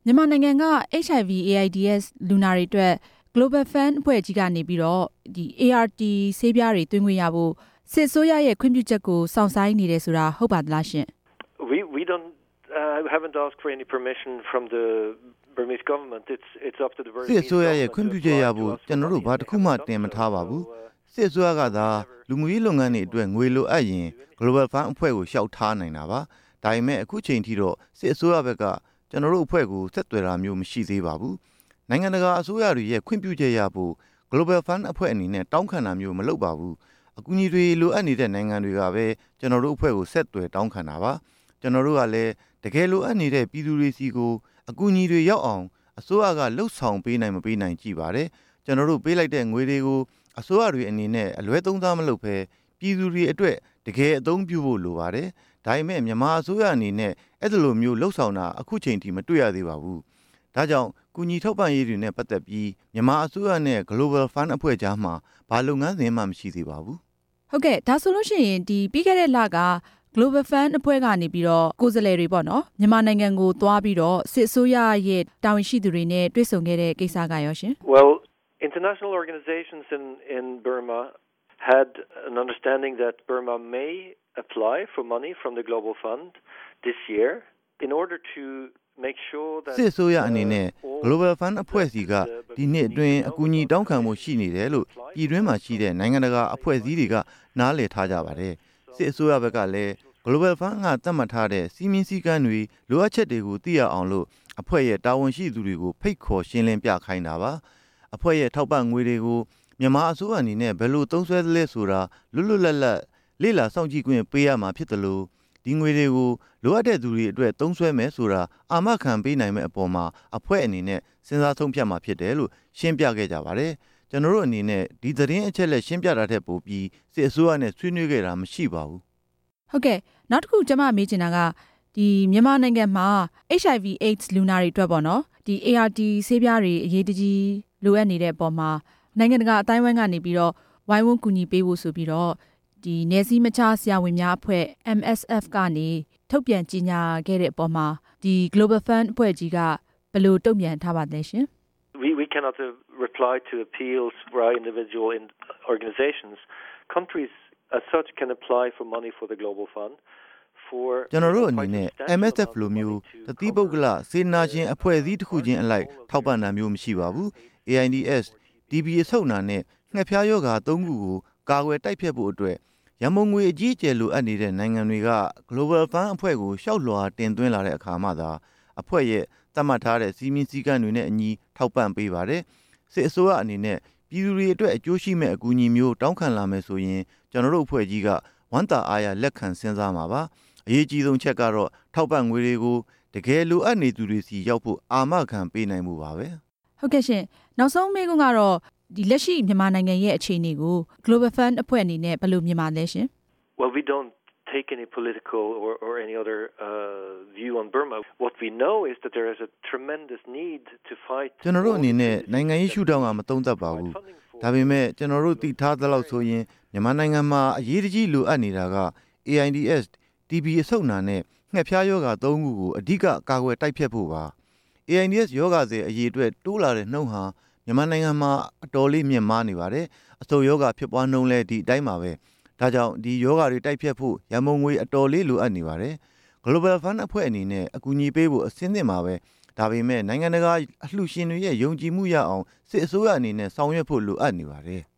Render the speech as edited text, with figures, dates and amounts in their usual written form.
မြန်မာနိုင်ငံက HIV AIDS လူနာတွေအတွက် Global Fund အဖွဲ့ကြီးကနေပြီးတော့ဒီ ART ဆေးပြားတွေသွင်းခွင့်ရဖို့စစ်အစိုးရရဲ့ခွင့်ပြုချက်ကိုစောင့်ဆိုင်းနေတယ်ဆိုတာဟုတ်ပါသလားရှင် We don't haven't asked for any permission from the Burmese government. It's up to the Burmese government. စစ်အစိုးရရဲ့ခွင့်ပြုချက်ရဖို့ကျွန်တော်တို့ဘာတစ်ခုမှတင်မထားပါဘူးစစ်အစိုးရကသာလူမှုရေးလုပ်ငန်းတွေအတွက်ငွေလိုအပ်ရင် Global Fund အဖွဲ့ကိုရှောက်ထားနိုင်တာပါဒါပေမဲ့အခုချိန်ထိတော့စစ်အစိုးရဘက်ကကျွန်တော်တို့အဖွဲ့ကိုဆက်သွယ်တာမျိုးမရှိသေးပါဘူးနိုင်ငံတကာအစိုးရတွေရဲ့ခွင့်ပြုချက်ရဖို့ Global Fund အဖွဲ့အနေနဲ့တောင်းခံတာမျိုးမလုပ်ပါဘူးအကူအညီတွေလိုအပ်နေတဲ့နိုင်ငံတွေကပဲကျွန်တော်တို့အဖွဲ့ကိုဆက်သွယ်တောင်းခံတာပါကျွန်တော်တို့ကလည်းတကယ်လိုအပ်နေတဲ့ပြည်သူတွေစီကိုအကူအညီတွေရောက်အောင်အစိုးရကလှုပ်ဆောင်ပေးနိုင်မပေးနိုင်ကြည့်ပါတယ်ကျွန်တော်တို့ပေးလိုက်တဲ့ငွေတွေကိုအစိုးရတွေအနေနဲ့အလွဲသုံးစားမလုပ်ဘဲပြည်သူတွေအတွက်တကယ်အသုံးပြုဖို့လိုပါတယ်ဒါပေမဲ့မြန်မာအစိုးရအနေနဲ့အဲ့ဒီလိုမျိုးလှုပ်ဆောင်တာအခုချိန်ထိမတွေ့ရသေးပါဘူးဒါကြောင့်ကူညီထောက်ပံ့ရေးတွေနဲ့ပတ်သက်ပြီးမြန်မာအစိုးရနဲ့ Global Fund အဖွဲ့ကြားမှာဘာလုပ်ငန်းစဉ်မှမရှိသေးပါဘူးဟုတ်ကဲ့ဒါဆိုလို့ရှိရင်ဒီပြီးခဲ့တဲ့လကGlobal Fund အဖွဲ့ကနေပြီးတော့ကိုယ်စားလှယ်တွေပေါ့နော်မြန်မာနိုင်ငံကိုသွားပြီးတော့စစ်အစိုးရရဲ့တာဝန်ရှိသူတွေနဲ့တွေ့ဆုံခဲ့တဲ့ကိစ္စကရောရှင် Well, international organizations in Burma had an understanding that Burma may apply for money from the Global Fund this year in order to make sure that စစ်အစိုးရအနေနဲ့ Global Fund အဖွဲ့အစည်းကဒီနှစ်အတွင်းအကူအညီတောင်းခံမှုရှိနေတယ်လို့ပြည်တွင်းမှာရှိတဲ့နိုင်ငံတကာအဖွဲ့အစည်းတွေကနားလည်ထားကြပါတယ်စစ်အစိုးရဘက်ကလည်း Global Fund ကသတ်မှတ်ထားတဲ့စီမင်းစည်းကမ်းတွေလိုအပ်ချက်တွေကိုသိရအောင်လို့အဖွဲ့ရဲ့တာဝန်ရှိသူတွေကိုဖိတ်ခေါ်ရှင်းလင်းပြခိုင်းတာပါအဖွဲ့ရဲ့ထောက်ပံ့ငွေတွေကိုမြန်မာအစိုးရအနေနဲ့ဘယ်လိုသုံးစွဲသလဲဆိုတာလွတ်လွတ်လပ်လပ်လေ့လာစောင့်ကြည့်ခွင့်ပေးရမှာဖြစ်တယ်လို့ဒီငွေတွေကိုလိုအပ်တဲ့သူတွေအတွက်သုံးစွဲမယ်ဆိုတာအာမခံပေးနိုင်မဲ့အပေါ်မှာအဖွဲ့အနေနဲ့စဉ်းစားဆုံးဖြတ်မှာဖြစ်တယ်လို့ရှင်းပြခဲ့ကြပါတယ်ကျွန်တော်တို့အနေနဲ့ဒီသတင်းအချက်လက်ရှင်းပြတာတဲ့ပို့ပြီးစစ်အစိုးရနဲ့ဆွေးနွေးခဲ့တာမရှိပါဘူးဟုတ်ကဲ့နောက်တစ်ခုကျွန်မမေးချင်တာကဒီမြန်မာနိုင်ငံမှာ HIV AIDS လူနာတွေအတွက်ပေါ့နော်ဒီ ART ဆေးပြားတွေအရေးတကြီးလိုအပ်နေတဲ့အပေါ်မှာနိုင်ငံတကာအတိုင်းအဝိုင်းကနေပြီးတော့ဝိုင်းဝန်းကူညီပေးဖို့ဆိုပြီးတော့ဒီနယ်စည်းမခြားဆရာဝန်များအဖွဲ့ MSF ကနေထုတ်ပြန်ကြေညာခဲ့တဲ့အပေါ်မှာဒီ Global Fund အဖွဲ့ကြီးကဘယ်လိုတုံ့ပြန်ထားပါသလဲရှင် We cannot reply to appeals by individual organizations. Countries as such can apply for money for the Global Fund. ကျွန်တော်တို့အနေနဲ့ MSF လိုမျိုးတတိပုဂ္ဂလစေနာရှင်အဖွဲ့အစည်းတစ်ခုချင်းအလိုက်ထောက်ပံ့တာမျိုးမရှိပါဘူး AIDS TB အဆုတ်နာနဲ့ငှက်ဖျားရောဂါ၃ခုကိုကာကွယ်တိုက်ဖျက်ဖို့အတွက်ရမုံငွေအကြီးအကျယ်လိုအပ်နေတဲ့နိုင်ငံတွေက Global Fund အဖွဲ့ကိုရှောက်လွှာတင်သွင်းလာတဲ့အခါမှသာအဖွဲ့ရဲ့သတ်မှတ်ထားတဲ့စီမင်းစည်းကမ်းတွေနဲ့အညီထောက်ပံ့ပေးပါတယ်စစ်အစိုးရအနေနဲ့ပြည်သူတွေအတွက်အကျိုးရှိမဲ့အကူအညီမျိုးတောင်းခံလာမယ်ဆိုရင်ကျွန်တော်တို့အဖွဲ့ကြီးကဝမ်းသာအားရလက်ခံစဉ်းစားမှာပါအရေးကြီးဆုံးချက်ကတော့ထောက်ပံ့ငွေတွေကိုတကယ်လိုအပ်နေသူတွေစီရောက်ဖို့အာမခံပေးနိုင်မှုပါပဲဟုတ်ကဲ့ရှင်နောက်ဆုံးမေးခွန်းကတော့ဒီလက်ရှိမြန်မာနိုင်ငံရဲ့အခြေအနေကို Global Fund အဖွဲ့အနေနဲ့ဘယ်လိုမြင်ပါလဲရှင် Well, we don't take any political or any other view on Burma. What we know is that there is a tremendous need to fight. ကျွန်တော်တို့အနေနဲ့နိုင်ငံရေးရှုထောင့်ကမသုံးသပ်ပါဘူးဒါပေမဲ့ကျွန်တော်တို့သိထားသလောက်ဆိုရင်မြန်မာနိုင်ငံမှာအရေးကြီးလိုအပ်နေတာက AIDS TB အဆုတ်နာနဲ့ငှက်ဖျားရောဂါ၃ခုကိုအဓိကကာကွယ်တိုက်ဖျက်ဖို့ပါ AIDS ရောဂါတွေအရေးအတွက်တိုးလာတဲ့နှုန်းဟာမြန်မာနိုင်ငံမှာအတော်လေးမြင့်မားနေပါတယ်အဆုတ်ရောဂါဖြစ်ပွားနှုန်းလဲဒီအတိုင်းပါပဲဒါကြောင့်ဒီရောဂါတွေတိုက်ဖျက်ဖို့ရမုံငွေအတော်လေးလိုအပ်နေပါတယ် Global Fund အဖွဲ့အနေနဲ့အကူအညီပေးဖို့အဆင့်သင့်ပါပဲဒါပေမဲ့နိုင်ငံတကာအလှူရှင်တွေရဲ့ယုံကြည်မှုရအောင်စစ်အစိုးရအနေနဲ့ဆောင်ရွက်ဖို့လိုအပ်နေပါတယ်